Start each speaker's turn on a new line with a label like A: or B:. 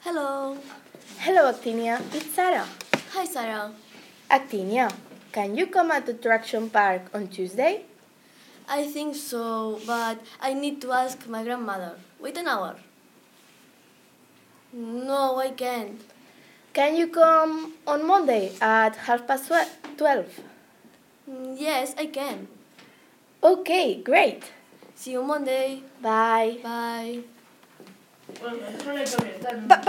A: Hello.
B: Hello, Actinia. It's Sarah.
A: Hi, Sarah.
B: Actinia, can you come at the Traction Park on Tuesday?
A: I think so, but I need to ask my grandmother. Wait an hour. No, I can't.
B: Can you come on Monday at 12:30?
A: Yes, I can.
B: Okay, great.
A: See you Monday.
B: Bye.
A: Bye.